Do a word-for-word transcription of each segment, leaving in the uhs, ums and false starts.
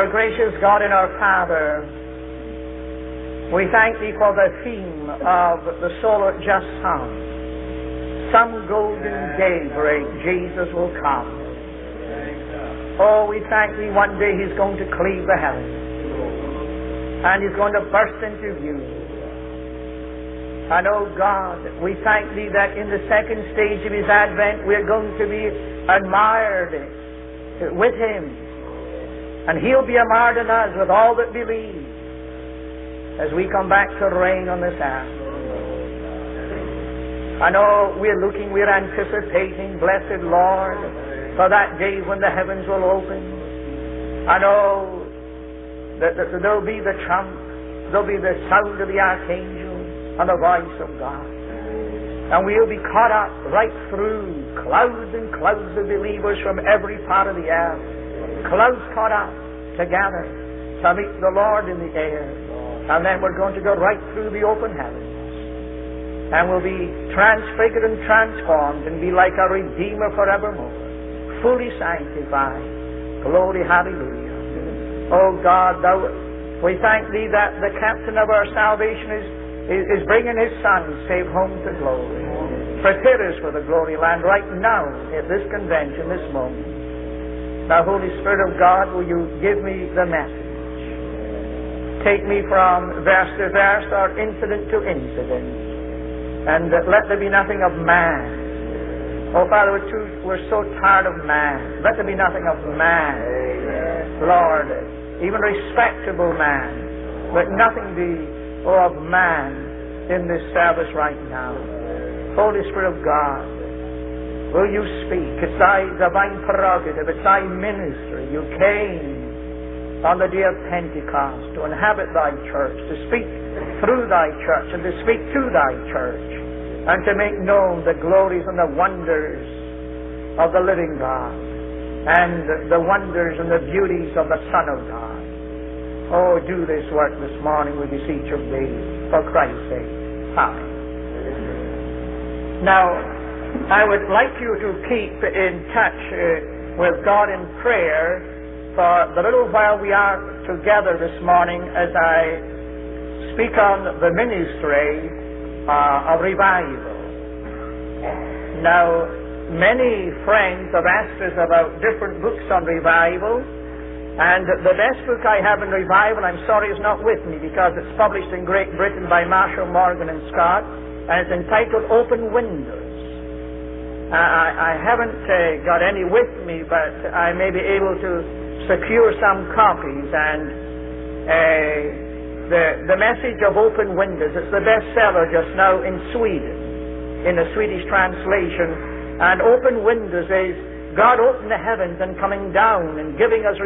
Our gracious God and our Father, we thank Thee for the theme of the solar just sun. Some golden daybreak Jesus will come. Oh, we thank Thee one day He's going to cleave the heavens and He's going to burst into view. And oh God, we thank Thee that in the second stage of His advent we're going to be admired with Him. And He'll be admired in us with all that believe as we come back to reign on this earth. I know we're looking, we're anticipating, blessed Lord, for that day when the heavens will open. I know that, that there'll be the trump, there'll be the sound of the archangel and the voice of God. And we'll be caught up right through clouds and clouds of believers from every part of the earth. Clouds caught up together to meet the Lord in the air. And then we're going to go right through the open heavens. And we'll be transfigured and transformed and be like a Redeemer forevermore. Fully sanctified. Glory, hallelujah. Oh God, thou, we thank Thee that the captain of our salvation is, is, is bringing His Son safe home to glory. Prepare us for the glory land right now at this convention, this moment. Now, Holy Spirit of God, will You give me the message? Take me from verse to verse or incident to incident. And let there be nothing of man. Oh, Father, we're, too, we're so tired of man. Let there be nothing of man. Lord, even respectable man. Let nothing be oh, of man in this service right now. Holy Spirit of God, will You speak? It's Thy divine prerogative. It's Thy ministry. You came on the day of Pentecost to inhabit Thy church, to speak through Thy church, and to speak to Thy church, and to make known the glories and the wonders of the living God, and the wonders and the beauties of the Son of God. Oh, do this work this morning, we beseech of Thee, for Christ's sake. Amen. Now, I would like you to keep in touch uh, with God in prayer for the little while we are together this morning as I speak on the ministry uh, of revival. Now, many friends have asked us about different books on revival, and the best book I have in revival, I'm sorry, is not with me because it's published in Great Britain by Marshall Morgan and Scott, and it's entitled Open Windows. I, I haven't uh, got any with me, but I may be able to secure some copies. And uh, the the message of Open Windows, it's the bestseller just now in Sweden, in the Swedish translation. And Open Windows is God opening the heavens and coming down and giving us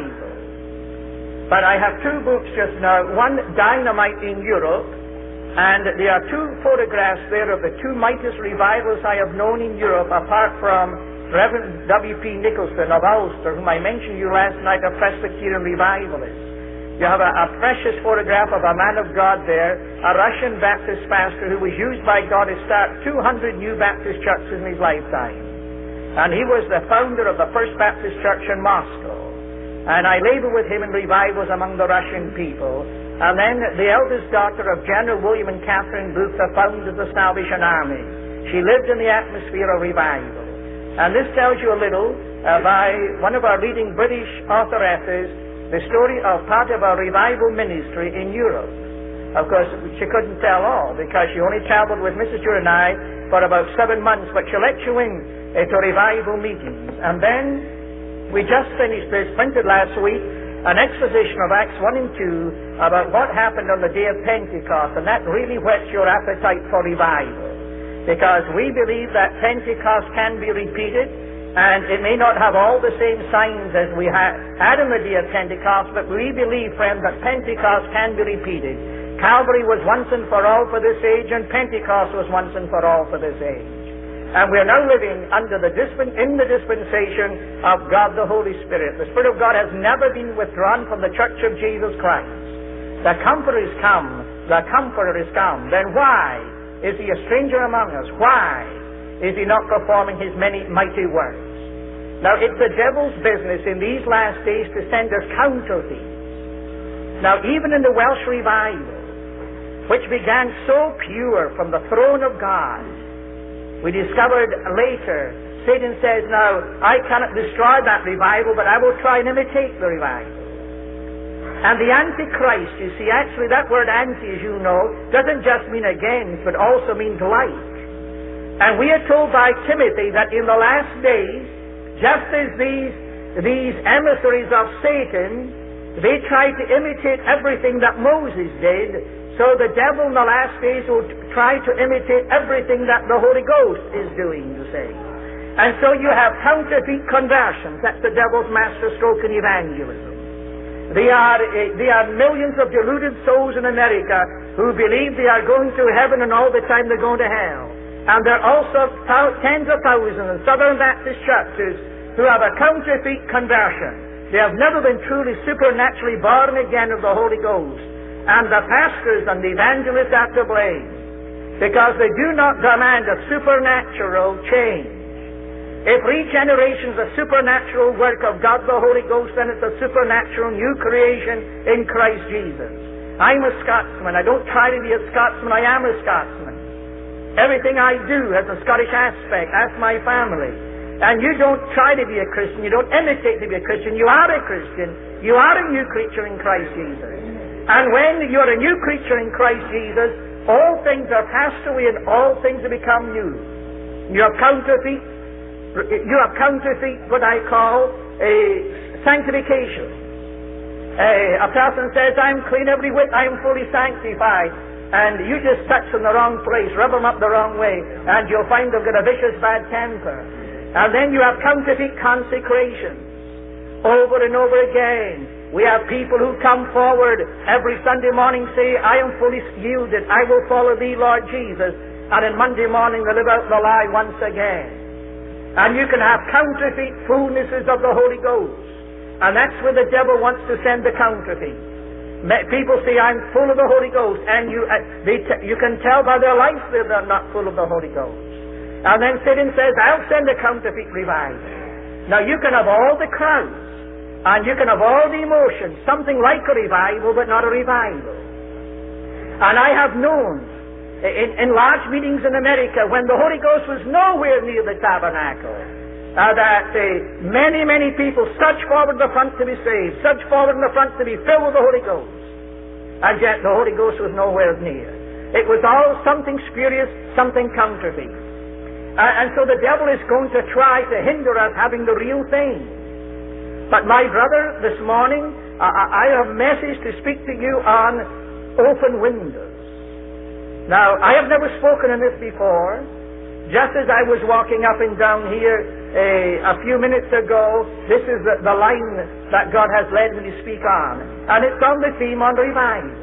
revival. But I have two books just now. One, Dynamite in Europe. And there are two photographs there of the two mightiest revivals I have known in Europe, apart from Reverend W P Nicholson of Ulster, whom I mentioned you last night, a Presbyterian revivalist. You have a, a precious photograph of a man of God there, a Russian Baptist pastor who was used by God to start two hundred new Baptist churches in his lifetime. And he was the founder of the First Baptist Church in Moscow. And I labor with him in revivals among the Russian people. And then the eldest daughter of General William and Catherine Booth, the founders of the Salvation Army. She lived in the atmosphere of revival. And this tells you a little uh, by one of our leading British authoresses, the story of part of our revival ministry in Europe. Of course, she couldn't tell all because she only traveled with Missus Stewart and I for about seven months, but she let you in uh, to revival meetings. And then we just finished this, printed last week, an exposition of Acts one and two about what happened on the day of Pentecost, and that really whets your appetite for revival. Because we believe that Pentecost can be repeated, and it may not have all the same signs as we had on the day of Pentecost, but we believe, friend, that Pentecost can be repeated. Calvary was once and for all for this age, and Pentecost was once and for all for this age. And we are now living under the disp- in the dispensation of God the Holy Spirit. The Spirit of God has never been withdrawn from the Church of Jesus Christ. The Comforter is come. The Comforter is come. Then why is He a stranger among us? Why is He not performing His many mighty works? Now, it's the devil's business in these last days to send us counterfeits. Now, even in the Welsh revival, which began so pure from the throne of God, we discovered later, Satan says, now, I cannot destroy that revival, but I will try and imitate the revival. And the Antichrist, you see, actually that word anti, as you know, doesn't just mean against, but also means like. And we are told by Timothy that in the last days, just as these, these emissaries of Satan, they tried to imitate everything that Moses did, so the devil in the last days will try to imitate everything that the Holy Ghost is doing, you say. And so you have counterfeit conversions. That's the devil's master stroke in evangelism. They are, they are millions of deluded souls in America who believe they are going to heaven and all the time they're going to hell. And there are also tens of thousands in Southern Baptist churches who have a counterfeit conversion. They have never been truly supernaturally born again of the Holy Ghost. And the pastors and the evangelists are to blame, because they do not demand a supernatural change. If regeneration is a supernatural work of God the Holy Ghost, then it's a supernatural new creation in Christ Jesus. I'm a Scotsman. I don't try to be a Scotsman. I am a Scotsman. Everything I do has a Scottish aspect. Ask my family. And you don't try to be a Christian. You don't imitate to be a Christian. You are a Christian. You are a new creature in Christ Jesus. And when you're a new creature in Christ Jesus, all things are passed away and all things have become new. You have counterfeit You have counterfeit what I call a sanctification. A, a person says, I'm clean every whit, I'm fully sanctified. And you just touch them the wrong place, rub them up the wrong way, and you'll find they've got a vicious bad temper. And then you have counterfeit consecration. Over and over again, we have people who come forward every Sunday morning, say, I am fully yielded, I will follow thee, Lord Jesus. And on Monday morning they live out the lie once again. And you can have counterfeit fullnesses of the Holy Ghost. And that's where the devil wants to send the counterfeit. People say, I'm full of the Holy Ghost. And you uh, they t- you can tell by their life that they're not full of the Holy Ghost. And then Satan says, I'll send a counterfeit revival. Now you can have all the crowds. And you can have all the emotions. Something like a revival, but not a revival. And I have known In, in large meetings in America, when the Holy Ghost was nowhere near the tabernacle, uh, that uh, many, many people surged forward in the front to be saved, surged forward in the front to be filled with the Holy Ghost. And yet the Holy Ghost was nowhere near. It was all something spurious, something counterfeit. Uh, and so the devil is going to try to hinder us having the real thing. But my brother, this morning, uh, I have a message to speak to you on open windows. Now, I have never spoken on this before. Just as I was walking up and down here uh, a few minutes ago, this is the, the line that God has led me to speak on. And it's on the theme on revival.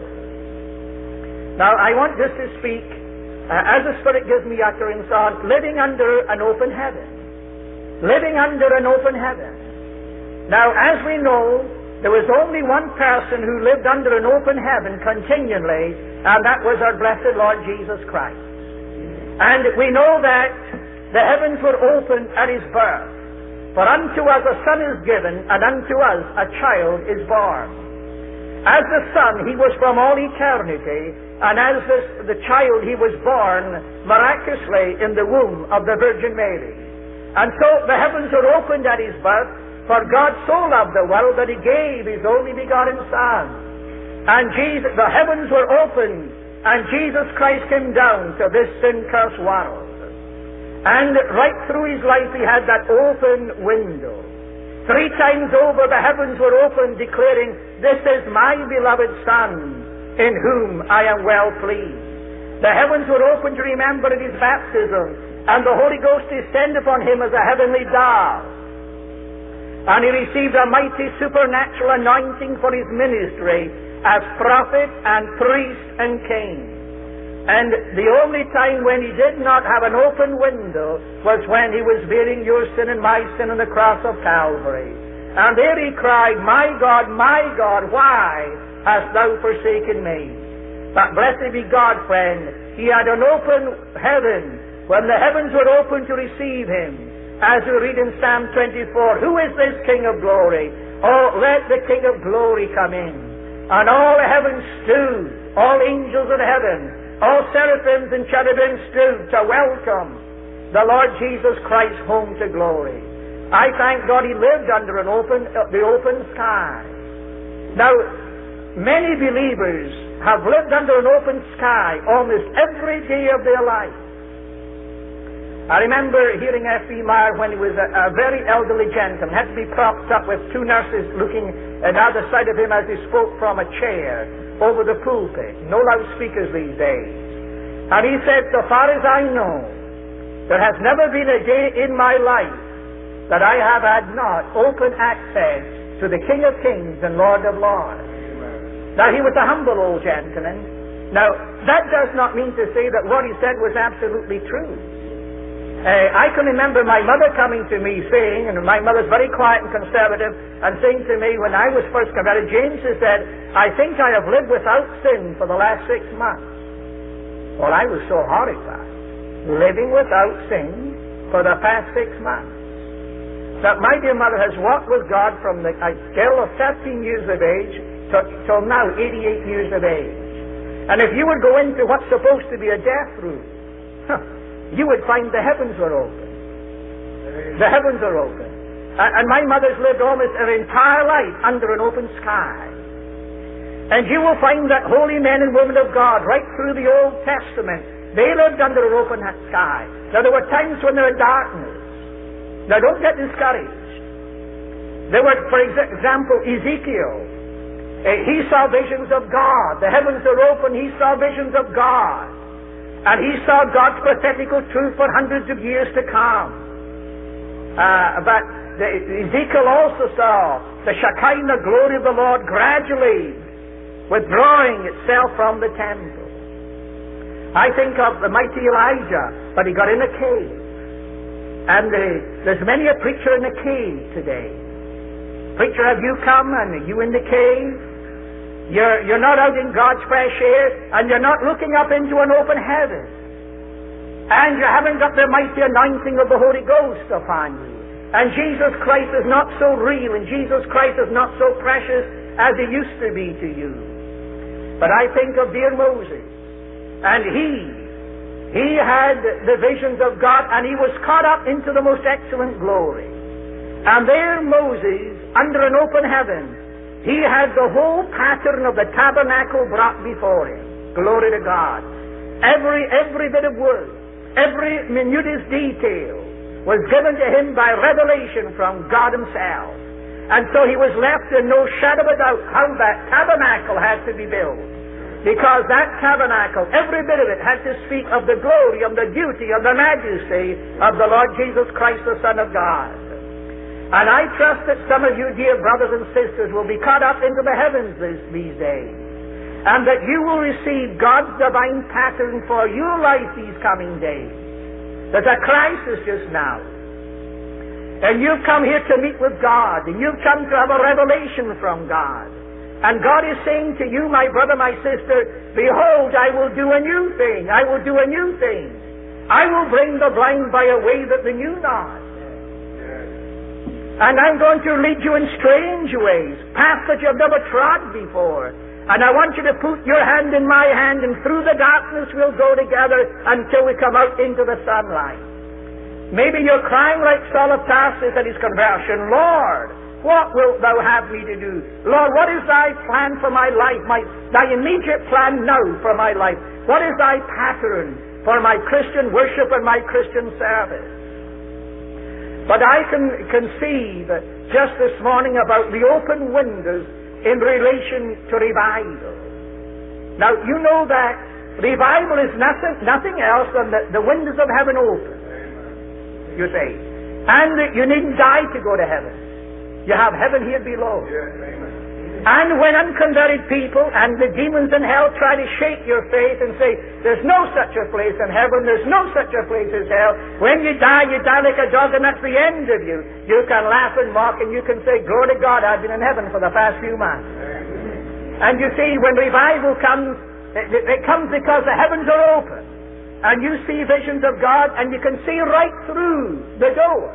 Now, I want just to speak, uh, as the Spirit gives me utterance, on living under an open heaven. Living under an open heaven. Now, as we know, there was only one person who lived under an open heaven continually, and that was our blessed Lord Jesus Christ. And we know that the heavens were opened at His birth. For unto us a Son is given, and unto us a child is born. As the Son, He was from all eternity, and as the, the child, He was born miraculously in the womb of the Virgin Mary. And so the heavens were opened at His birth. For God so loved the world that He gave His only begotten Son. And Jesus, the heavens were opened, and Jesus Christ came down to this sin-cursed world. And right through His life He had that open window. Three times over the heavens were opened, declaring, this is my beloved Son, in whom I am well pleased. The heavens were opened to remember His baptism, and the Holy Ghost descended upon Him as a heavenly dove. And He received a mighty supernatural anointing for His ministry as prophet and priest and king. And the only time when He did not have an open window was when He was bearing your sin and my sin on the cross of Calvary. And there He cried, my God, my God, why hast Thou forsaken me? But blessed be God, friend, He had an open heaven when the heavens were open to receive Him. as we read in Psalm twenty-four, who is this King of glory? Oh, let the King of glory come in. And all the heavens stood, all angels of heaven, all seraphims and cherubim stood to welcome the Lord Jesus Christ home to glory. I thank God He lived under an open, uh, the open sky. Now, many believers have lived under an open sky almost every day of their life. I remember hearing F B Meyer when he was a, a very elderly gentleman, had to be propped up with two nurses looking on either side of him as he spoke from a chair over the pulpit. No loudspeakers these days. And he said, so far as I know, there has never been a day in my life that I have had not open access to the King of Kings and Lord of Lords. Amen. Now, he was a humble old gentleman. Now, that does not mean to say that what he said was absolutely true. Uh, I can remember my mother coming to me saying, and my mother's very quiet and conservative, and saying to me when I was first converted, James, she said, I think I have lived without sin for the last six months. Well, I was so horrified. Living without sin for the past six months. That my dear mother has walked with God from the a scale of thirteen years of age to, till now eighty-eight years of age. And if you would go into what's supposed to be a death room, huh, you would find the heavens were open. The heavens are open. And, and my mother's lived almost her entire life under an open sky. And you will find that holy men and women of God, right through the Old Testament, they lived under an open sky. Now, there were times when they were in darkness. Now, don't get discouraged. There were, for example, Ezekiel. Uh, he saw visions of God. The heavens are open. He saw visions of God. And he saw God's prophetical truth for hundreds of years to come. Uh, but the, Ezekiel also saw the Shekinah glory of the Lord gradually withdrawing itself from the temple. I think of the mighty Elijah, but he got in a cave. And uh, there's many a preacher in a cave today. Preacher, have you come and are you in the cave? You're, you're not out in God's fresh air, and you're not looking up into an open heaven. And you haven't got the mighty anointing of the Holy Ghost upon you. And Jesus Christ is not so real, and Jesus Christ is not so precious as He used to be to you. But I think of dear Moses, and he, he had the visions of God, and he was caught up into the most excellent glory. And there Moses, under an open heaven, he had the whole pattern of the tabernacle brought before him. Glory to God. Every, every bit of wood, every minutest detail was given to him by revelation from God Himself. And so he was left in no shadow of a doubt how that tabernacle had to be built. Because that tabernacle, every bit of it, had to speak of the glory, of the beauty, of the majesty of the Lord Jesus Christ, the Son of God. And I trust that some of you, dear brothers and sisters, will be caught up into the heavens this, these days. And that you will receive God's divine pattern for your life these coming days. There's a crisis just now. And you've come here to meet with God, and you've come to have a revelation from God. And God is saying to you, my brother, my sister, behold, I will do a new thing. I will do a new thing. I will bring the blind by a way that they knew not. And I'm going to lead you in strange ways, paths that you've never trod before. And I want you to put your hand in my hand, and through the darkness we'll go together until we come out into the sunlight. Maybe you're crying like Saul of Tarsus at his conversion, Lord, what wilt thou have me to do? Lord, what is thy plan for my life, my, thy immediate plan now for my life? What is thy pattern for my Christian worship and my Christian service? But I can conceive just this morning about the open windows in relation to revival. Now, you know that revival is nothing, nothing else than the, the windows of heaven open. You say. And you needn't die to go to heaven. You have heaven here below. Yes, and when unconverted people and the demons in hell try to shake your faith and say, there's no such a place in heaven, there's no such a place as hell. When you die, you die like a dog, and that's the end of you. You can laugh and mock, and you can say, glory to God, I've been in heaven for the past few months. And you see, when revival comes, it, it comes because the heavens are open. And you see visions of God, and you can see right through the door.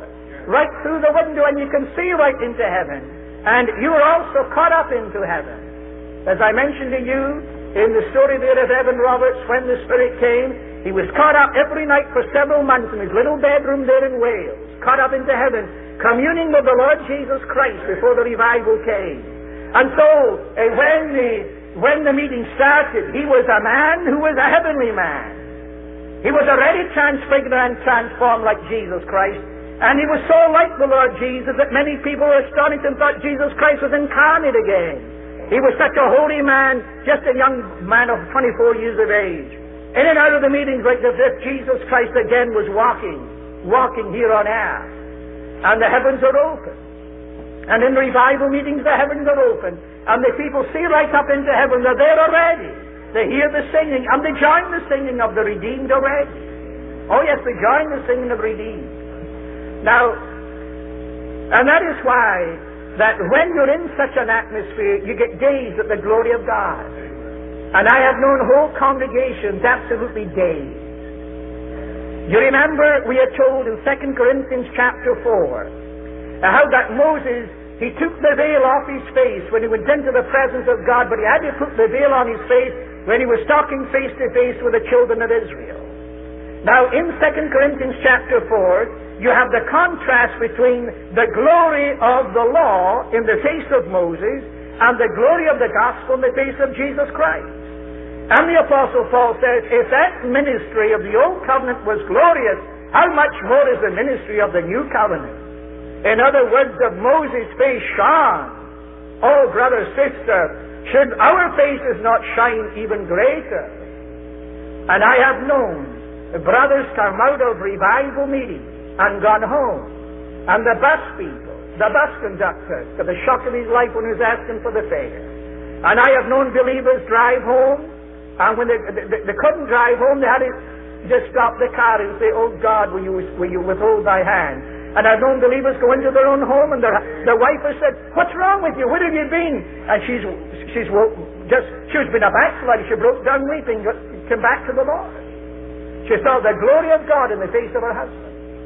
right through the window and you can see right into heaven. And you are also caught up into heaven. As I mentioned to you in the story there of Evan Roberts, when the Spirit came, he was caught up every night for several months in his little bedroom there in Wales, caught up into heaven, communing with the Lord Jesus Christ before the revival came. And so, uh, when the when the meeting started, he was a man who was a heavenly man. He was already transfigured and transformed like Jesus Christ. And he was so like the Lord Jesus that many people were astonished and thought Jesus Christ was incarnate again. He was such a holy man, just a young man of twenty-four years of age. In and out of the meetings like as if Jesus Christ again was walking, walking here on earth. And the heavens are open. And in revival meetings the heavens are open. And the people see right up into heaven. They're there already. They hear the singing. And they join the singing of the redeemed already. Oh yes, they join the singing of redeemed. Now, and that is why that when you're in such an atmosphere, you get gazed at the glory of God. And I have known whole congregations absolutely dazed. You remember we are told in Second Corinthians chapter four uh, how that Moses, he took the veil off his face when he went into the presence of God, but he had to put the veil on his face when he was talking face to face with the children of Israel. Now in Second Corinthians chapter four, you have the contrast between the glory of the law in the face of Moses and the glory of the gospel in the face of Jesus Christ. And the Apostle Paul says, if that ministry of the old covenant was glorious, how much more is the ministry of the new covenant? In other words, of Moses' face shone. Oh, brother, sister, should our faces not shine even greater? And I have known brothers come out of revival meetings and gone home. And the bus people, the bus conductor, to the shock of his life when he was asking for the fare. And I have known believers drive home, and when they, they, they couldn't drive home, they had to just stop the car and say, oh God, will you, will you withhold thy hand? And I've known believers go into their own home, and their, their wife has said, what's wrong with you? Where have you been? And she's, she's just, she's been a backslider. She broke down weeping, came back to the Lord. She saw the glory of God in the face of her husband.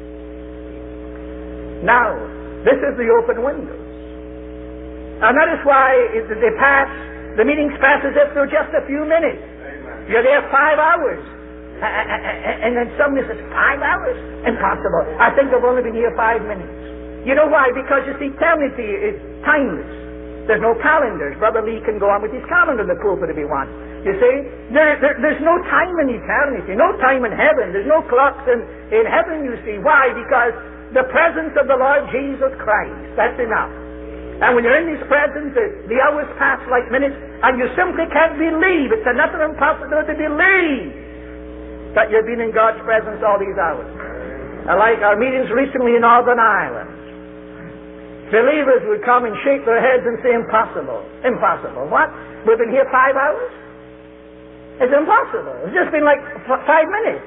Now, this is the open windows. And that is why they pass, the meetings pass as if they're just a few minutes. Amen. You're there five hours. And then somebody says, five hours? Impossible. I think I've only been here five minutes. You know why? Because you see, eternity is timeless. There's no calendars. Brother Lee can go on with his calendar in the pulpit if he wants. You see? There, there, there's no time in eternity. No time in heaven. There's no clocks in, in heaven, you see. Why? Because the presence of the Lord Jesus Christ. That's enough. And when you're in His presence, the, the hours pass like minutes, and you simply can't believe. It's another impossibility to believe that you've been in God's presence all these hours. And like our meetings recently in Northern Ireland, believers would come and shake their heads and say, impossible. Impossible. What? We've been here five hours? It's impossible. It's just been like f- five minutes.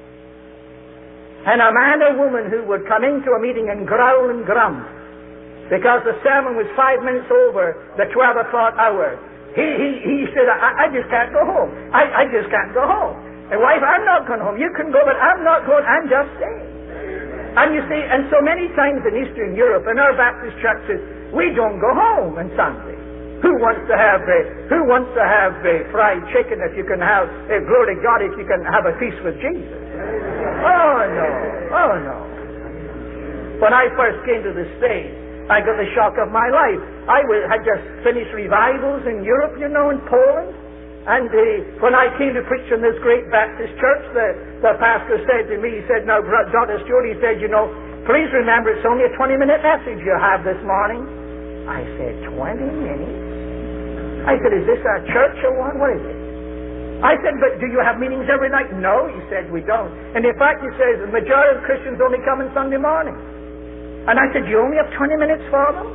And a man or woman who would come into a meeting and growl and grump because the sermon was five minutes over the twelve o'clock hour. He, he, he said, I, I just can't go home. I, I just can't go home. And wife, I'm not going home. You can go, but I'm not going. I'm just staying. And you see, and so many times in Eastern Europe, in our Baptist churches, we don't go home on Sunday. Who wants to have a, who wants to have a fried chicken if you can have, a, glory to God, if you can have a feast with Jesus? Oh no, oh no. When I first came to the States, I got the shock of my life. I was, had just finished revivals in Europe, you know, in Poland. And uh, when I came to preach in this great Baptist church, the, the pastor said to me, he said, now, Doctor Stewart, he said, you know, please remember it's only a twenty-minute message you have this morning. I said, twenty minutes? I said, is this our church or what? What is it? I said, but do you have meetings every night? No, he said, we don't. And in fact, he says, the majority of Christians only come on Sunday morning. And I said, you only have twenty minutes for them?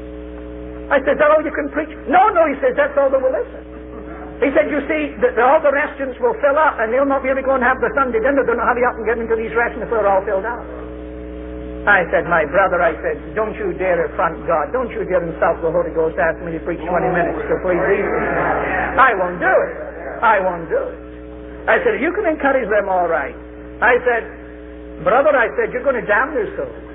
I said, is that all you can preach? No, no, he says, that's all they will listen. He said, you see, the, the, all the restaurants will fill up and they'll not be able to go and have the Sunday dinner. They'll not hurry up and get into these restaurants if they're all filled out. I said, my brother, I said, don't you dare affront God. Don't you dare insult the Holy Ghost asking me to preach twenty minutes to please Jesus. I won't do it. I won't do it. I said, you can encourage them all right. I said, brother, I said, you're going to damn your soul.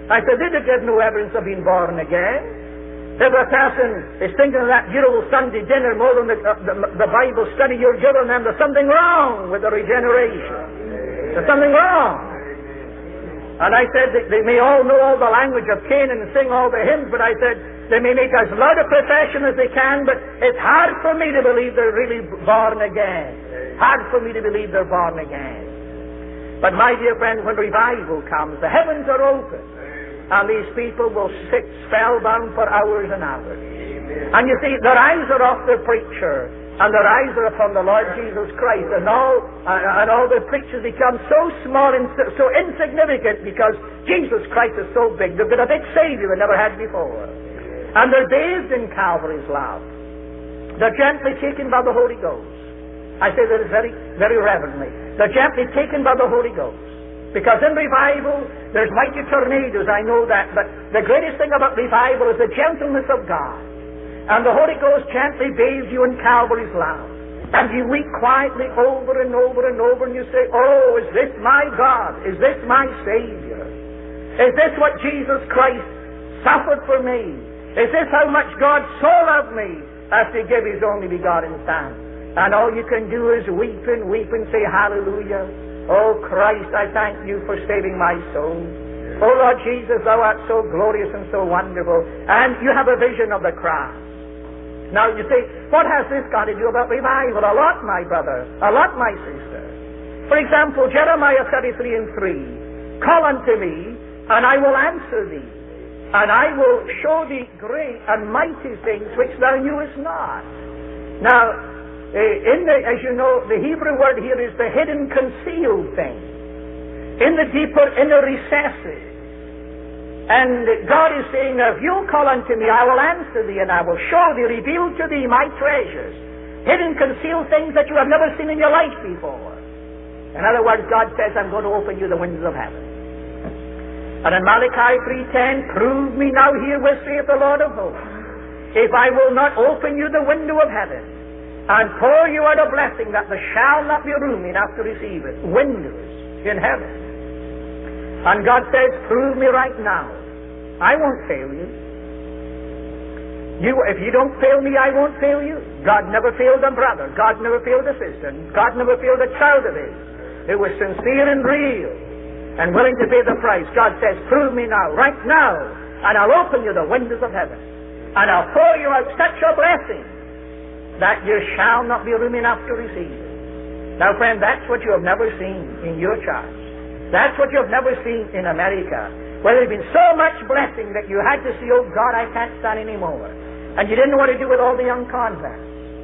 I said, they give no evidence of being born again. If a person is thinking of that beautiful Sunday dinner more than the, uh, the, the Bible study you're giving them, there's something wrong with the regeneration. There's something wrong. And I said that they may all know all the language of Canaan and sing all the hymns, but I said they may make as loud a profession as they can, but it's hard for me to believe they're really born again. Hard for me to believe they're born again. But my dear friend, when revival comes, the heavens are open, and these people will sit spellbound for hours and hours. And you see, their eyes are off the preacher, and their eyes are upon the Lord Jesus Christ, and all uh, and all the preachers become so small and so, so insignificant because Jesus Christ is so big. They've got a big Savior they never had before. And they're bathed in Calvary's love. They're gently taken by the Holy Ghost. I say that very, very reverently. They're gently taken by the Holy Ghost. Because in revival, there's mighty tornadoes, I know that, but the greatest thing about revival is the gentleness of God. And the Holy Ghost gently bathes you in Calvary's love. And you weep quietly over and over and over, and you say, oh, is this my God? Is this my Savior? Is this what Jesus Christ suffered for me? Is this how much God so loved me as to give His only begotten Son? And all you can do is weep and weep and say, hallelujah. Oh, Christ, I thank you for saving my soul. Oh, Lord Jesus, thou art so glorious and so wonderful. And you have a vision of the cross. Now, you say, what has this got to do about revival? A lot, my brother. A lot, my sister. For example, Jeremiah thirty-three and three. Call unto me, and I will answer thee. And I will show thee great and mighty things which thou knewest not. Now, in the, as you know, the Hebrew word here is the hidden, concealed thing. In the deeper inner recesses. And God is saying, if you'll call unto me, I will answer thee, and I will show thee, reveal to thee my treasures. Hidden, concealed things that you have never seen in your life before. In other words, God says, I'm going to open you the windows of heaven. And in Malachi three ten, prove me now herewith, saith the Lord of hosts, if I will not open you the window of heaven, and pour you out a blessing that there shall not be room enough to receive it. Windows in heaven. And God says, prove me right now. I won't fail you. You, if you don't fail me, I won't fail you. God never failed a brother. God never failed a sister. God never failed a child of His. It was sincere and real and willing to pay the price. God says, prove me now, right now, and I'll open you the windows of heaven. And I'll pour you out such a blessing that you shall not be room enough to receive it. Now, friend, that's what you have never seen in your church. That's what you have never seen in America, where there's been so much blessing that you had to see, oh God, I can't stand anymore. And you didn't know what to do with all the young converts.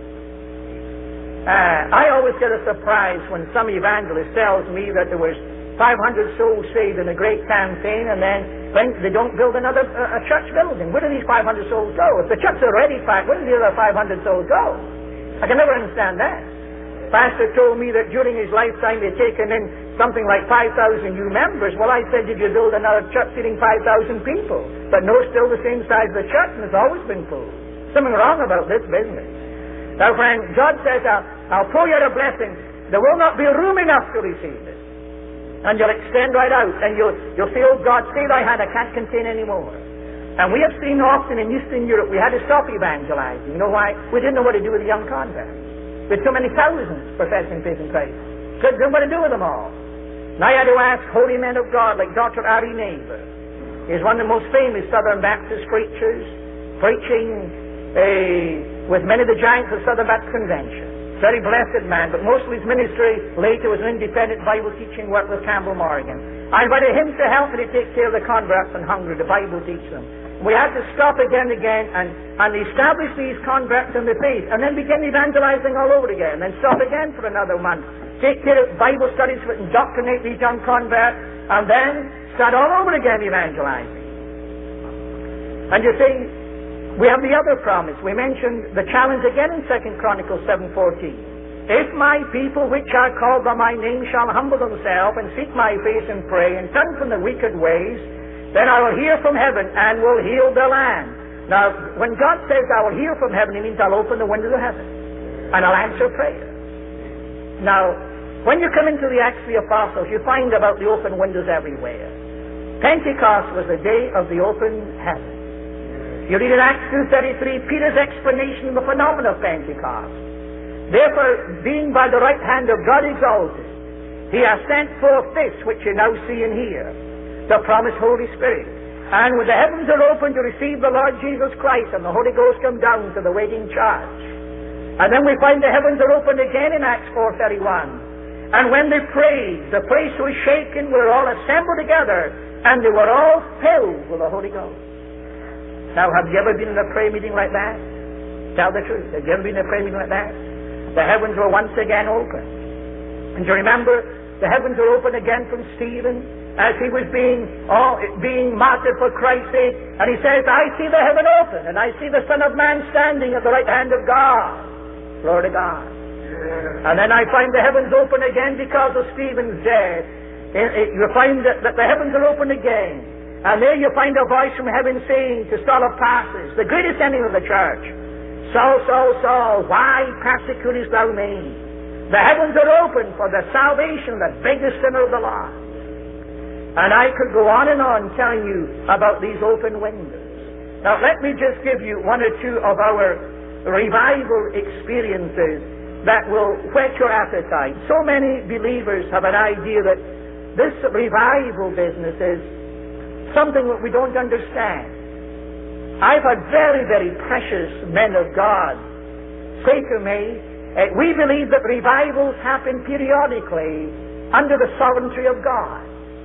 Uh, I always get a surprise when some evangelist tells me that there was five hundred souls saved in a great campaign, and then when they don't build another uh, a church building. Where do these five hundred souls go? If the church is already packed, where do the other five hundred souls go? I can never understand that. Pastor told me that during his lifetime they'd taken in something like five thousand new members. Well, I said, did you build another church seating five thousand people? But no, still the same size of the church, and it's always been full. Something wrong about this business. Now, friend, God says, I'll, I'll pour you out a blessing. There will not be room enough to receive it. And you'll extend right out, and you'll, you'll say, oh God, stay thy hand, I can't contain any more. And we have seen often in Eastern Europe, we had to stop evangelizing. You know why? We didn't know what to do with the young converts. With so many thousands professing faith in Christ. Couldn't know what to do with them all. And I had to ask holy men of God like Doctor Ari Neighbor. He's one of the most famous Southern Baptist preachers, preaching uh, with many of the giants of Southern Baptist Convention. Very blessed man, but most of his ministry later was an independent Bible teaching work with Campbell Morgan. I invited him to help me to take care of the converts in Hungary, the Bible teach them. We had to stop again and again and, and establish these converts in the faith, and then begin evangelizing all over again, and stop again for another month. Take care of Bible studies and indoctrinate these young converts, and then start all over again evangelizing. And you see, we have the other promise. We mentioned the challenge again in Second Chronicles seven fourteen. If my people which are called by my name shall humble themselves and seek my face and pray and turn from the wicked ways, then I will hear from heaven and will heal the land. Now, when God says I will hear from heaven, He means I'll open the windows of heaven and I'll answer prayer. Now, when you come into the Acts of the Apostles, you find about the open windows everywhere. Pentecost was the day of the open heaven. You read in Acts two thirty-three, Peter's explanation of the phenomenon of Pentecost. Therefore, being by the right hand of God exalted, He has sent forth this which you now see and hear, the promised Holy Spirit. And when the heavens are open to receive the Lord Jesus Christ, and the Holy Ghost come down to the waiting church. And then we find the heavens are opened again in Acts four thirty-one. And when they prayed, the place was shaken, we were all assembled together, and they were all filled with the Holy Ghost. Now, have you ever been in a prayer meeting like that? Tell the truth. Have you ever been in a prayer meeting like that? The heavens were once again open. And you remember, the heavens were open again from Stephen as he was being oh, being martyred for Christ's sake. And he says, I see the heaven open, and I see the Son of Man standing at the right hand of God. Glory to God. Yeah. And then I find the heavens open again because of Stephen's death. It, it, you find that, that the heavens are open again. And there you find a voice from heaven saying to Saul of Tarsus, the greatest enemy of the church, Saul, Saul, Saul, why persecutest thou me? The heavens are open for the salvation of the biggest sinner of the Lord. And I could go on and on telling you about these open windows. Now let me just give you one or two of our revival experiences that will whet your appetite. So many believers have an idea that this revival business is something that we don't understand. I've had very, very precious men of God say to me, uh, we believe that revivals happen periodically under the sovereignty of God.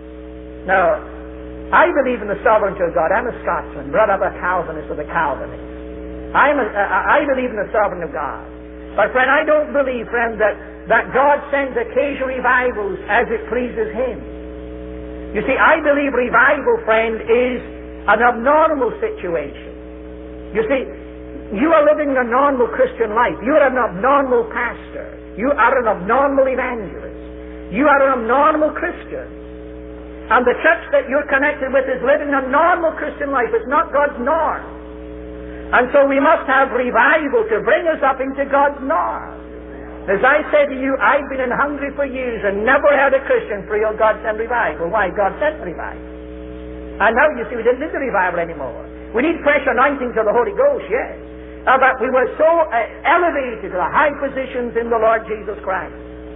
Now, I believe in the sovereignty of God. I'm a Scotsman, brought up a Calvinist of the Calvinists. I'm a, I believe in the sovereignty of God. But friend, I don't believe, friend, that, that God sends occasional revivals as it pleases Him. You see, I believe revival, friend, is an abnormal situation. You see, you are living a normal Christian life. You are an abnormal pastor. You are an abnormal evangelist. You are an abnormal Christian. And the church that you're connected with is living a normal Christian life. It's not God's norm. And so we must have revival to bring us up into God's norm. As I said to you, I've been in Hungary for years and never had a Christian pray, oh, God send revival. Why? God sent revival. And now, you see, we didn't need the revival anymore. We need fresh anointings of the Holy Ghost, yes. Uh, but we were so uh, elevated to the high positions in the Lord Jesus Christ.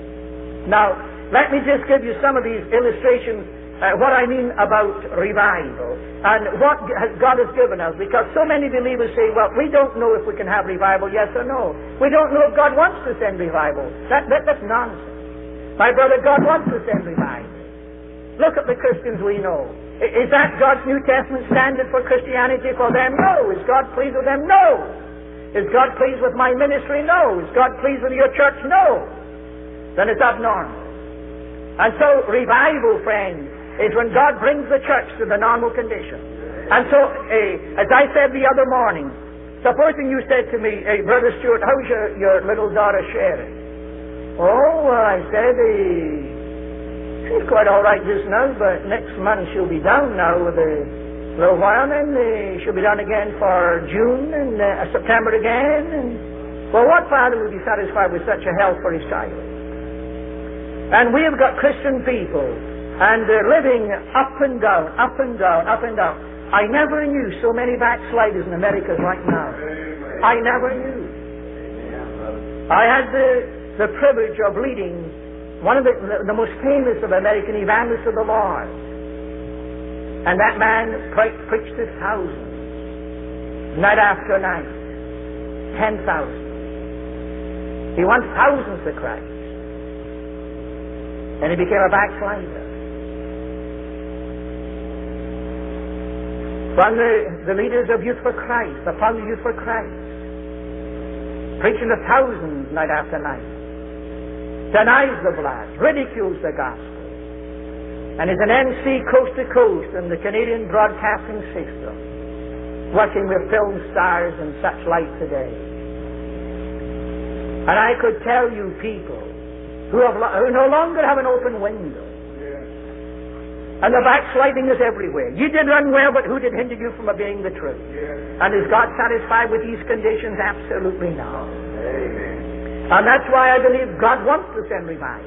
Now, let me just give you some of these illustrations, uh, what I mean about revival, and what God has given us, because so many believers say, well, we don't know if we can have revival, yes or no. We don't know if God wants to send revival. That, that, that's nonsense. My brother, God wants to send revival. Look at the Christians we know. Is that God's New Testament standard for Christianity for them? No. Is God pleased with them? No. Is God pleased with my ministry? No. Is God pleased with your church? No. Then it's abnormal. And so revival, friends, is when God brings the church to the normal condition. And so, uh, as I said the other morning, supposing you said to me, hey, Brother Stewart, how's your, your little daughter Sharon? Oh, well, I said, uh, she's quite all right just now, but next month she'll be down now with a little while, and uh, she'll be down again for June and uh, September again. And well, what father would be satisfied with such a health for his child? And we have got Christian people, and they're living up and down, up and down, up and down. I never knew so many backsliders in America right now. I never knew. I had the, the privilege of leading one of the, the, the most famous of American evangelists of the Lord. And that man pre- preached to thousands, night after night, ten thousand. He won thousands to Christ. And he became a backslider. From the, the leaders of Youth for Christ, upon the Youth for Christ, preaching to thousands night after night, denies the blood, ridicules the gospel, and is an M C coast to coast in the Canadian broadcasting system, working with film stars and such like today. And I could tell you people who, have, who no longer have an open window. And the backsliding is everywhere. You did run well, but who did hinder you from obeying the truth? And is God satisfied with these conditions? Absolutely not. Amen. And that's why I believe God wants to send revival.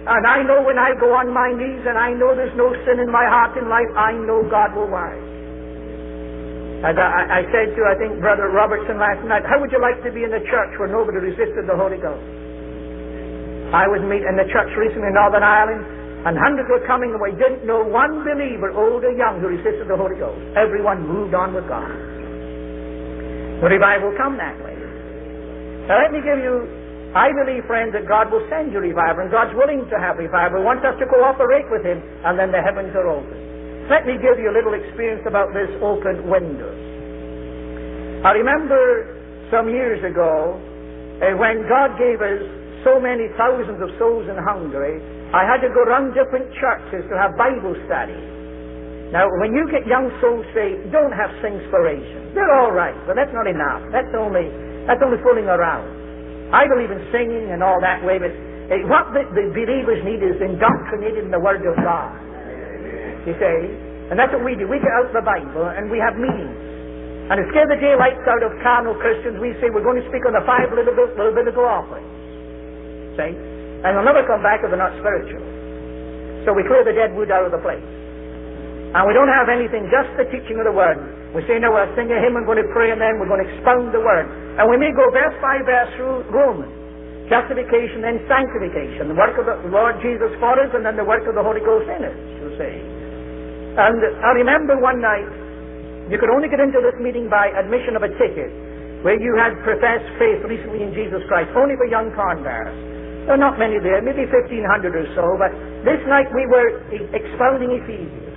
And I know when I go on my knees and I know there's no sin in my heart in life, I know God will wipe. And I, I said to, I think, Brother Robertson last night, how would you like to be in a church where nobody resisted the Holy Ghost? I was meeting in the church recently in Northern Ireland, and hundreds were coming, and we didn't know one believer, old or young, who resisted the Holy Ghost. Everyone moved on with God. The revival will come that way. Now let me give you, I believe, friends, that God will send you revival, and God's willing to have revival. He wants us to cooperate with Him, and then the heavens are open. Let me give you a little experience about this open window. I remember some years ago, uh, when God gave us so many thousands of souls in Hungary, I had to go around different churches to have Bible study. Now, when you get young souls saved, don't have singspiration. They're all right, but that's not enough. That's only that's only fooling around. I believe in singing and all that way, but uh, what the, the believers need is indoctrinated in the Word of God. You see? And that's what we do. We get out the Bible and we have meetings. And to scare the daylights out of carnal Christians, we say we're going to speak on the five Levitical offerings. See? And they'll never come back if they're not spiritual. So we clear the dead wood out of the place. And we don't have anything, just the teaching of the Word. We say, no, we'll sing a hymn and we're going to pray, and then we're going to expound the Word. And we may go verse by verse through Romans. Justification, then sanctification. The work of the Lord Jesus for us, and then the work of the Holy Ghost in us, you see. And I remember one night, you could only get into this meeting by admission of a ticket, where you had professed faith recently in Jesus Christ, only for young converts. There are not many there, maybe fifteen hundred or so, but this night we were expounding Ephesians.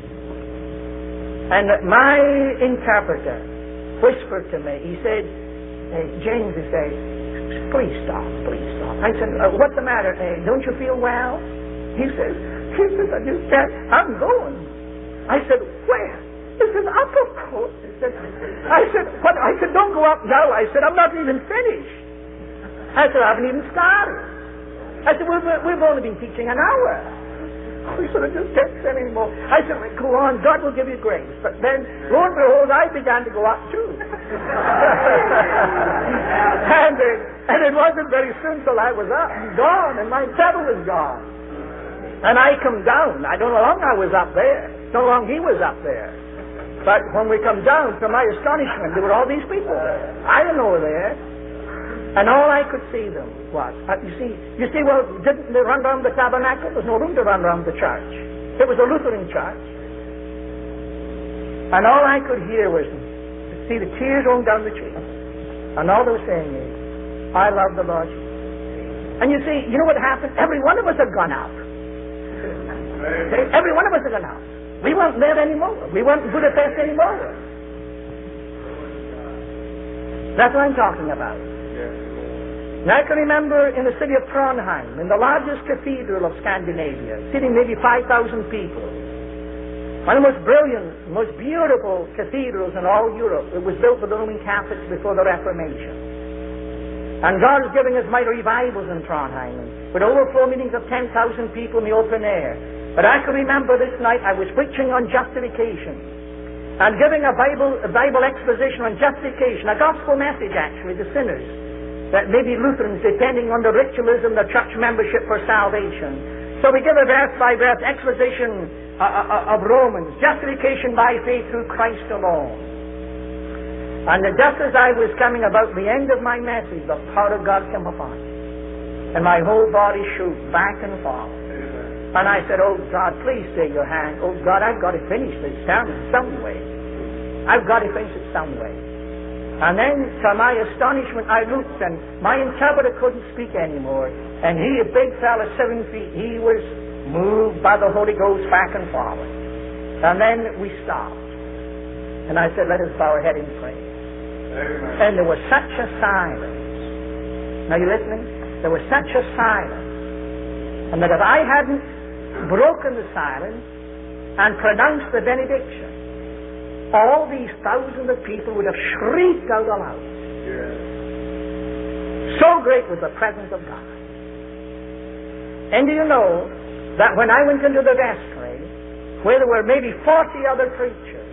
And my interpreter whispered to me, he said, uh, James, he said, please stop, please stop. I said, uh, what's the matter? Uh, don't you feel well? He says, he says, I just can't, I'm going. I said, where? He said, up, of course. He said, I said, what? I said, don't go up now. I said, I'm not even finished. I said, I haven't even started. I said, we've, we've only been teaching an hour. He said, I just can't say anymore. I said, well, go on, God will give you grace. But then, lo and behold, I began to go up too. and, uh, and it wasn't very soon till I was up and gone, and my devil was gone. And I come down. I don't know how long I was up there. So long he was up there. But when we come down, to my astonishment, there were all these people there. I didn't know they were there. And all I could see them was, uh, you see, you see, well, didn't they run around the tabernacle? There's no room to run around the church. It was a Lutheran church. And all I could hear was, see the tears rolling down the cheeks. And all they were saying is, I love the Lord Jesus. And you see, you know what happened? Every one of us had gone out. Every one of us had gone out. We weren't there anymore. We weren't in Budapest anymore. That's what I'm talking about. Now I can remember in the city of Trondheim, in the largest cathedral of Scandinavia, sitting maybe five thousand people. One of the most brilliant, most beautiful cathedrals in all Europe. It was built by the Roman Catholics before the Reformation. And God is giving us mighty revivals in Trondheim, with overflow meetings of ten thousand people in the open air. But I can remember this night I was preaching on justification and giving a Bible, a Bible exposition on justification, a gospel message actually to sinners, that may be Lutherans, depending on the ritualism, the church membership for salvation. So we give a verse by verse exposition uh, uh, of Romans, justification by faith through Christ alone. And just as I was coming about the end of my message, the power of God came upon me, and my whole body shook back and forth. And I said, oh God, please take your hand. Oh God, I've got to finish this down in some way. I've got to finish it some way. And then, to my astonishment, I looked, and my interpreter couldn't speak anymore. And he, a big fellow, seven feet, he was moved by the Holy Ghost back and forward. And then we stopped. And I said, let us bow our head and pray. Amen. And there was such a silence. Now you listening? There was such a silence. And that if I hadn't broken the silence and pronounced the benediction, all these thousands of people would have shrieked out aloud. Yes. So great was the presence of God. And do you know that when I went into the vestry, where there were maybe forty other preachers,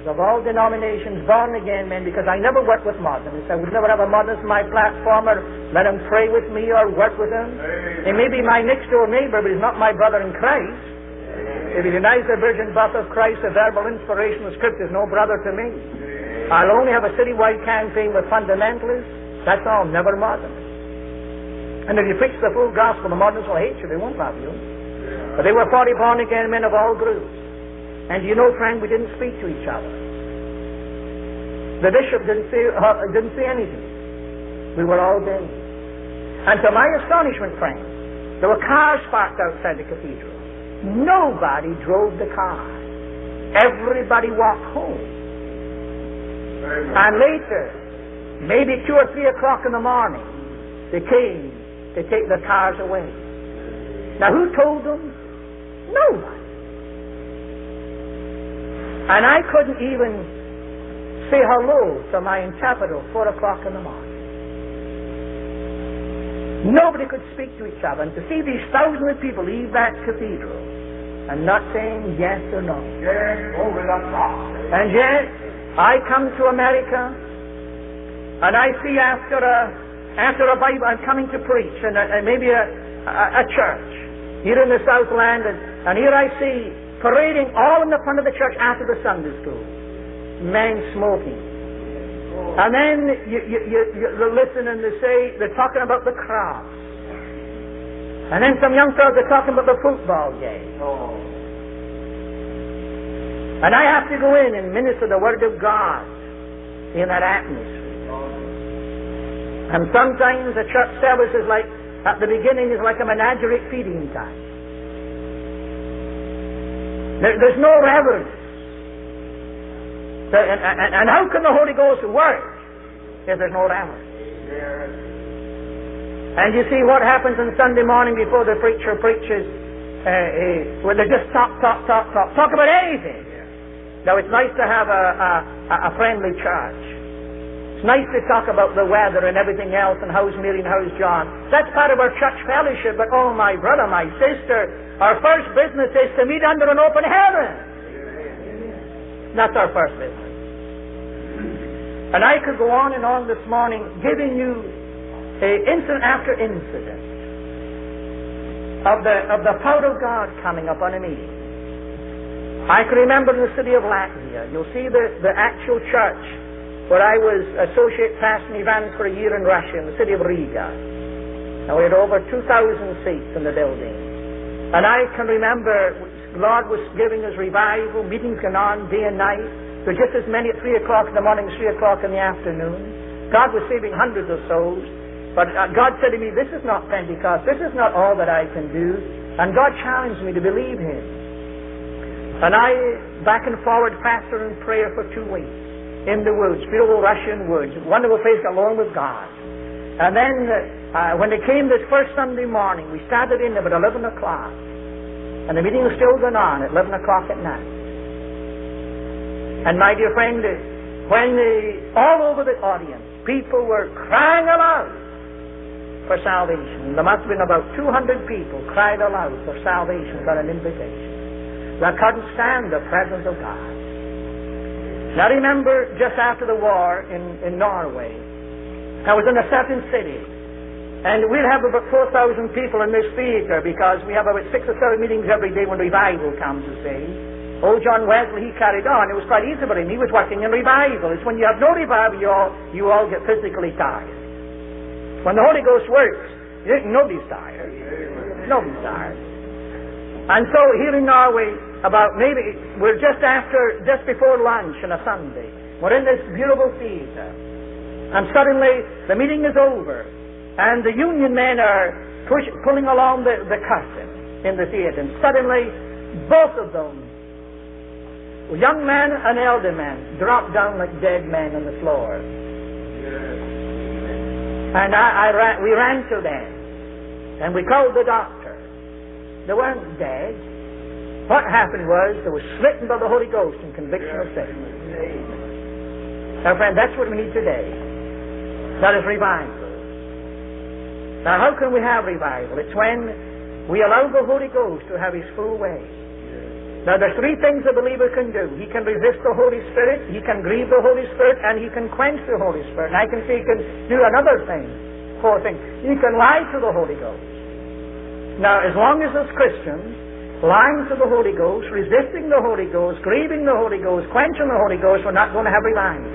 of all denominations, born-again men, because I never work with modernists. I would never have a modernist on my platform or let him pray with me or work with him. He may be my next-door neighbor, but he's not my brother in Christ. If he denies the virgin birth of Christ, the verbal inspiration of Scripture is no brother to me. I'll only have a citywide campaign with fundamentalists. That's all, never modernists. And if you preach the full gospel, the modernists will hate you. They won't love you. But they were forty born-again men of all groups. And you know, friend, we didn't speak to each other. The bishop didn't say, uh, didn't say anything. We were all dead. And to my astonishment, friend, there were cars parked outside the cathedral. Nobody drove the car. Everybody walked home. And later, maybe two or three o'clock in the morning, they came to take the cars away. Now, who told them? Nobody. And I couldn't even say hello to my interpreter at four o'clock in the morning. Nobody could speak to each other. And to see these thousands of people leave that cathedral and not saying yes or no. Yes, over the top. And yet, I come to America and I see after a, after a Bible, I'm coming to preach and, a, and maybe a, a, a church here in the Southland, and, and here I see parading all in the front of the church after the Sunday school. Men smoking. And then you, you, you, you listen and they say, they're talking about the cross. And then some young fellows are talking about the football game. And I have to go in and minister the Word of God in that atmosphere. And sometimes the church service is like, at the beginning is like a menagerie feeding time. There, there's no reverence. So, and, and, and how can the Holy Ghost work if there's no reverence? And you see what happens on Sunday morning before the preacher preaches, uh, uh, where they just talk, talk, talk, talk, talk about anything. Now, it's nice to have a, a, a friendly church. It's nice to talk about the weather and everything else and how's Mary and how's John. That's part of our church fellowship, but oh, my brother, my sister, our first business is to meet under an open heaven. That's our first business. And I could go on and on this morning giving you uh, incident after incident of the, of the power of God coming upon a meeting. I can remember in the city of Latvia, you'll see the, the actual church where I was associate pastor and evangelist for a year in Russia, in the city of Riga. Now, we had over two thousand seats in the building. And I can remember the Lord was giving us revival, meetings going on day and night. There were just as many at three o'clock in the morning as three o'clock in the afternoon. God was saving hundreds of souls. But uh, God said to me, this is not Pentecost. This is not all that I can do. And God challenged me to believe Him. And I, back and forward, fasted in prayer for two weeks in the woods, beautiful Russian woods, wonderful place alone with God. And then uh, when it came this first Sunday morning, we started in about eleven o'clock. And the meeting was still going on at eleven o'clock at night. And my dear friend, when the, all over the audience, people were crying aloud for salvation. There must have been about two hundred people cried aloud for salvation, got an invitation. They couldn't stand the presence of God. Now remember, just after the war in, in Norway, I was in a certain city, and we'll have about four thousand people in this theatre because we have about six or seven meetings every day when revival comes, you see. Old John Wesley, he carried on. It was quite easy for him. He was working in revival. It's when you have no revival, you all, you all get physically tired. When the Holy Ghost works, nobody's tired. Nobody's tired. And so here in Norway, about maybe, we're just after, just before lunch on a Sunday. We're in this beautiful theatre. And suddenly, the meeting is over. And the union men are push, pulling along the, the curtain in the theatre. And suddenly, both of them, young man and elder man, dropped down like dead men on the floor. And I, I ran, we ran to them. And we called the doctor. They weren't dead. What happened was they were smitten by the Holy Ghost and conviction of sin. Now, friend, that's what we need today. That is revival. Now, how can we have revival? It's when we allow the Holy Ghost to have His full way. Now, there's three things a believer can do. He can resist the Holy Spirit, he can grieve the Holy Spirit, and he can quench the Holy Spirit. And I can see he can do another thing, four things. He can lie to the Holy Ghost. Now, as long as as Christians, lying to the Holy Ghost, resisting the Holy Ghost, grieving the Holy Ghost, quenching the Holy Ghost, we're not going to have revival.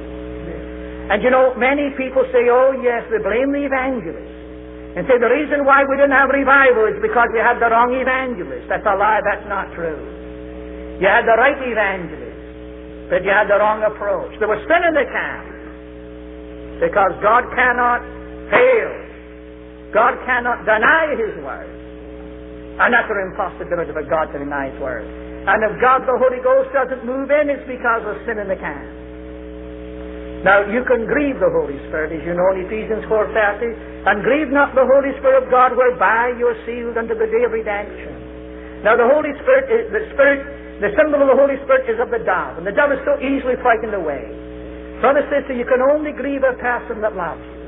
And you know, many people say, oh yes, they blame the evangelist. And say the reason why we didn't have revival is because we had the wrong evangelist. That's a lie, that's not true. You had the right evangelist, but you had the wrong approach. There was sin in the camp. Because God cannot fail. God cannot deny His word. And that's an impossibility for God to deny His word. And if God the Holy Ghost doesn't move in, it's because of sin in the camp. Now, you can grieve the Holy Spirit, as you know in Ephesians four thirty, and grieve not the Holy Spirit of God, whereby you are sealed unto the day of redemption. Now, the Holy Spirit, is, the Spirit, the symbol of the Holy Spirit is of the dove, and the dove is so easily frightened away. Brother, sister, you can only grieve a person that loves you.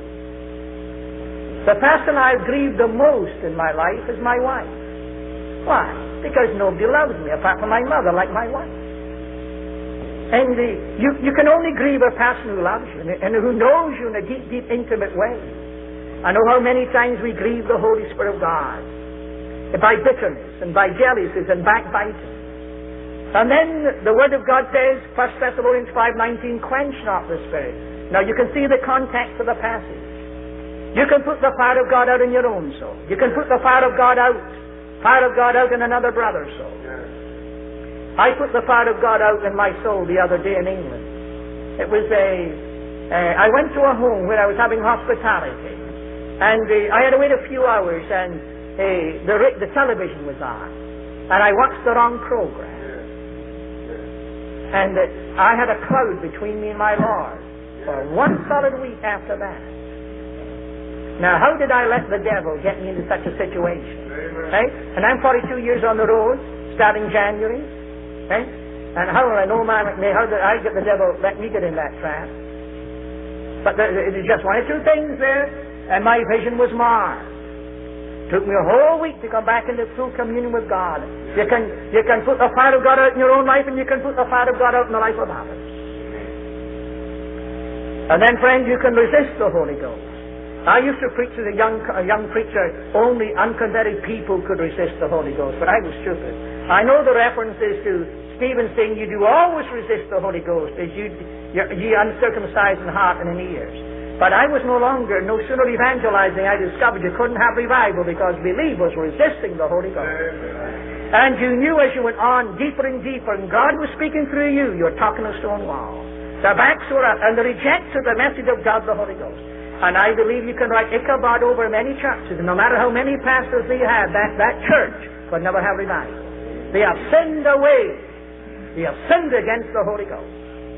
The person I've grieved the most in my life is my wife. Why? Because nobody loves me apart from my mother like my wife. And the, you, you can only grieve a person who loves you and, and who knows you in a deep, deep, intimate way. I know how many times we grieve the Holy Spirit of God by bitterness and by jealousies and backbiting. And then the Word of God says, First Thessalonians five nineteen, quench not the Spirit. Now you can see the context of the passage. You can put the fire of God out in your own soul. You can put the fire of God out, fire of God out in another brother's soul. I put the fire of God out in my soul the other day in England. It was a, uh, I went to a home where I was having hospitality. And uh, I had to wait a few hours and uh, the, the television was on. And I watched the wrong program. And uh, I had a cloud between me and my Lord for one solid week after that. Now, how did I let the devil get me into such a situation? Right? And I'm forty-two years on the road, starting January. Okay? And how will I know man like me, how did I get the devil let me get in that trap? But there, it is just one or two things there, and my vision was marred. It took me a whole week to come back into true communion with God. You can, you can put the fire of God out in your own life, and you can put the fire of God out in the life of others. And then, friends, you can resist the Holy Ghost. I used to preach as a young, a young preacher, only unconverted people could resist the Holy Ghost, but I was stupid. I know the reference is to Stephen saying, you do always resist the Holy Ghost, as you, ye uncircumcised in heart and in ears. But I was no longer, no sooner evangelizing, I discovered you couldn't have revival because believers were resisting the Holy Ghost. And you knew as you went on deeper and deeper, and God was speaking through you, you were talking a stone wall. Their backs were up, and they rejected the message of God, the Holy Ghost. And I believe you can write Ichabod over many churches, and no matter how many pastors they have, that, that church could never have revival. They have sinned away. They have sinned against the Holy Ghost.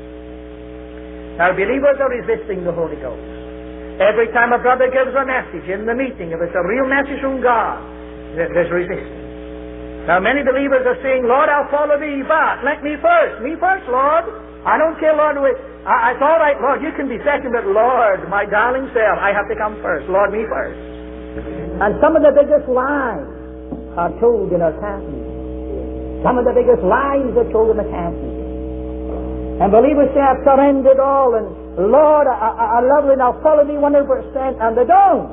Now, believers are resisting the Holy Ghost. Every time a brother gives a message in the meeting, if it's a real message from God, there's resistance. Now, many believers are saying, Lord, I'll follow thee, but let me first. Me first, Lord. I don't care, Lord. I, it's all right, Lord, you can be second, but Lord, my darling self, I have to come first. Lord, me first. And some of the biggest lies are told in our Catholic. Some of the biggest lies are told in the Catholic. And believers say, I've surrendered all, and Lord, I, I, I love you, and I'll follow thee one hundred percent, and they don't.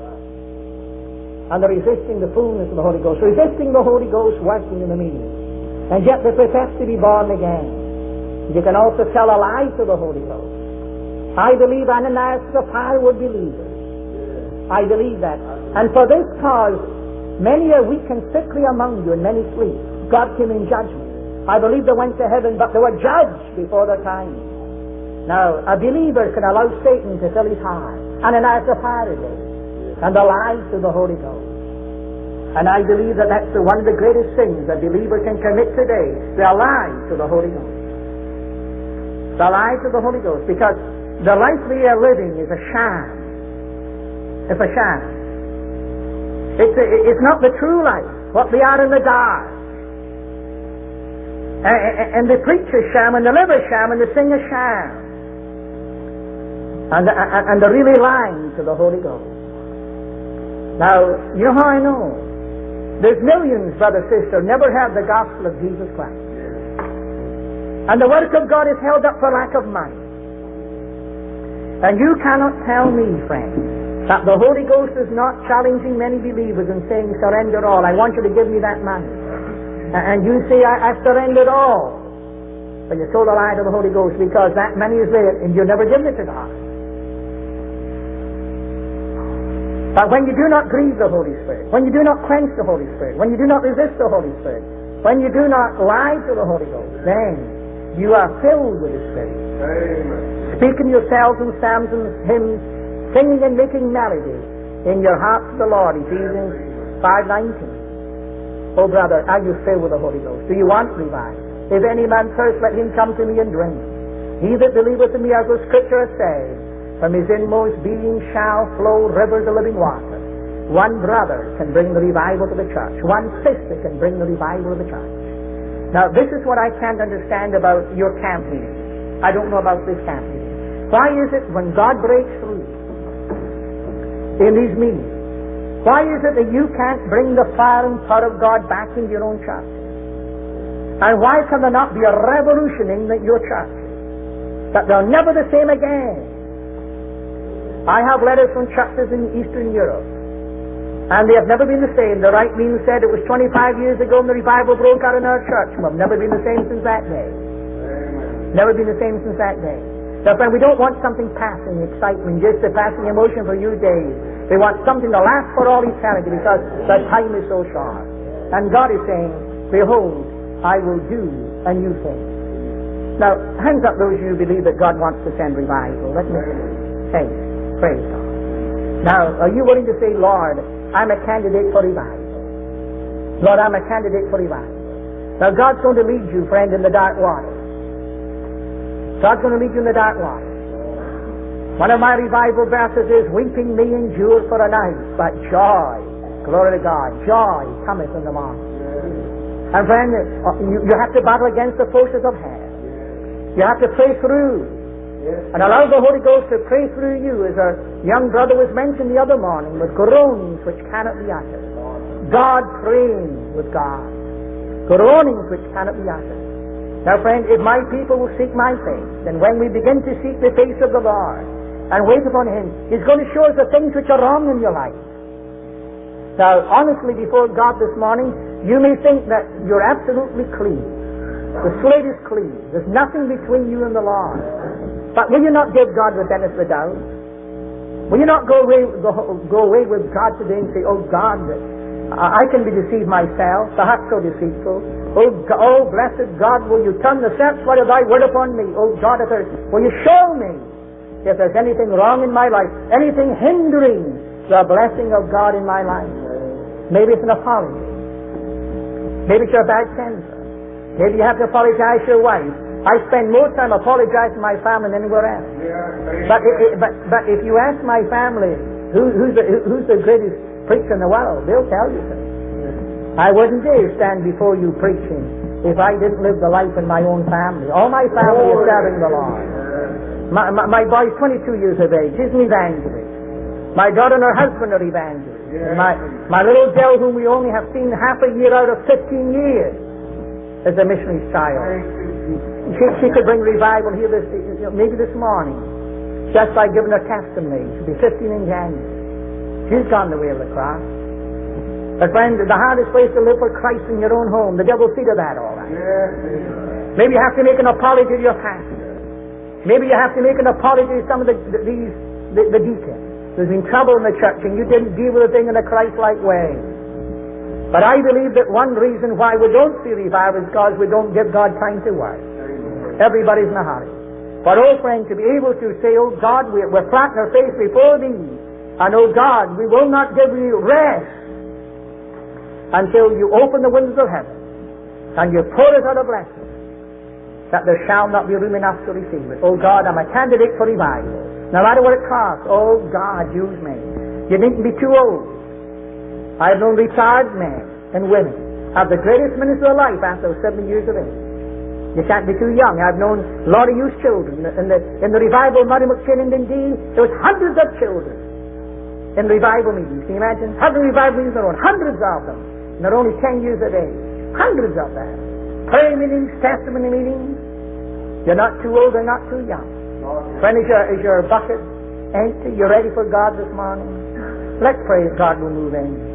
And they're resisting the fullness of the Holy Ghost, resisting the Holy Ghost working in the meeting. And yet they profess to be born again. You can also tell a lie to the Holy Ghost. I believe Ananias and Sapphira were believers. I believe that. And for this cause, many are weak and sickly among you, and many sleep. God came in judgment. I believe they went to heaven, but they were judged before their time. Now, a believer can allow Satan to fill his heart. Ananias and Sapphira did. And they lied to the Holy Ghost. And I believe that that's one of the greatest sins a believer can commit today. They lie to the Holy Ghost. They lie to the Holy Ghost because the life they are living is a sham. It's a sham. It's, a, it's not the true life, what they are in the dark. And, and they preach a sham, and they live a sham, and they sing a sham. And, and, and they're really lying to the Holy Ghost. Now, you know how I know? There's millions, brother, sister, never heard the gospel of Jesus Christ. And the work of God is held up for lack of money. And you cannot tell me, friend, that the Holy Ghost is not challenging many believers and saying, surrender all. I want you to give me that money. And you say, I, I surrendered all. But you told a lie to the Holy Ghost because that money is there and you've never given it to God. But when you do not grieve the Holy Spirit, when you do not quench the Holy Spirit, when you do not resist the Holy Spirit, when you do not lie to the Holy Ghost, then you are filled with the Spirit. Amen. Speaking yourselves in psalms and hymns, singing and making melody in your heart to the Lord, Ephesians five nineteen. Oh brother, are you filled with the Holy Ghost? Do you want revival? If any man thirst, let him come to me and drink. He that believeth in me, as the Scripture has said, from his inmost being shall flow rivers of living water. One brother can bring the revival to the church. One sister can bring the revival to the church. Now, this is what I can't understand about your camp meeting. I don't know about this camp meeting. Why is it when God breaks through in these meetings, why is it that you can't bring the fire and power of God back into your own church? And why can there not be a revolution in the, your church? That they're never the same again. I have letters from churches in Eastern Europe, and they have never been the same. The right being said it was twenty-five years ago when the revival broke out in our church. We've never been the same since that day. Amen. Never been the same since that day. Now, friend, we don't want something passing, excitement, just a passing emotion for a few days. We want something to last for all eternity because the time is so short. And God is saying, behold, I will do a new thing. Now, hands up those of you who believe that God wants to send revival. Let me say, praise God. Now, are you willing to say, Lord, I'm a candidate for revival? Lord, I'm a candidate for revival. Now, God's going to lead you, friend, in the dark water. God's going to lead you in the dark water. One of my revival verses is, weeping may endure for a night, but joy, glory to God, joy cometh in the morning. And friend, you, you have to battle against the forces of hell. You have to pray through and allow the Holy Ghost to pray through you, as our young brother was mentioned the other morning, with groanings which cannot be uttered. God praying with God. Groanings which cannot be uttered. Now friend, if my people will seek my face, then when we begin to seek the face of the Lord and wait upon Him, He's going to show us the things which are wrong in your life. Now, honestly, before God this morning, you may think that you're absolutely clean. The slate is clean. There's nothing between you and the Lord. But will you not give God the benefit of the doubt? Will you not go away, go, go away with God today and say, oh God, I can be deceived myself, the heart so deceitful. Oh, God, oh blessed God, will you turn the steps of thy word upon me? Oh God, if there's, will you show me if there's anything wrong in my life, anything hindering the blessing of God in my life? Maybe it's an apology. Maybe it's your bad temper. Maybe you have to apologize to your wife. I spend more time apologizing to my family than anywhere else. Yeah, but, it, it, but but if you ask my family who, who's the who, who's the greatest preacher in the world, they'll tell you so. I wouldn't dare stand before you preaching if I didn't live the life in my own family. All my family is serving the Lord. My, my, my boy's twenty-two years of age. He's an evangelist. My daughter and her husband are evangelists. Yeah. My my little girl, whom we only have seen half a year out of fifteen years, is a missionary's child. She, she could bring revival here this, you know, maybe this morning, just by giving her testimony. She'll be fifteen in January. She's gone the way of the cross. But friend, the hardest place to live for Christ in your own home, the devil will see to that, all right. Yeah. Maybe you have to make an apology to your pastor. Maybe you have to make an apology to some of the, the these the, the deacons. There's been trouble in the church and you didn't deal with the thing in a Christ-like way. But I believe that one reason why we don't see revival is because we don't give God time to work. Everybody's in a hurry. But oh friend, to be able to say, oh God, we're, we're flat in our face before Thee, and oh God, we will not give You rest until You open the windows of heaven and You pour us out a blessing, that there shall not be room enough to receive it. Oh God, I'm a candidate for revival. No matter what it costs, oh God, use me. You needn't be too old. I have known retired men and women have the greatest ministry of life after seventy years of age. You can't be too young. I've known a lot of youth children. In the, in the revival of Muddy McKinnon and Dundee, there was hundreds of children in revival meetings. Can you imagine? Having revival meetings around, hundreds of them. Not only ten years a day. Hundreds of them. Prayer meetings, testimony meetings. You're not too old or not too young. Friend, is your, is your bucket empty? You ready for God this morning? Let's pray that God will move in.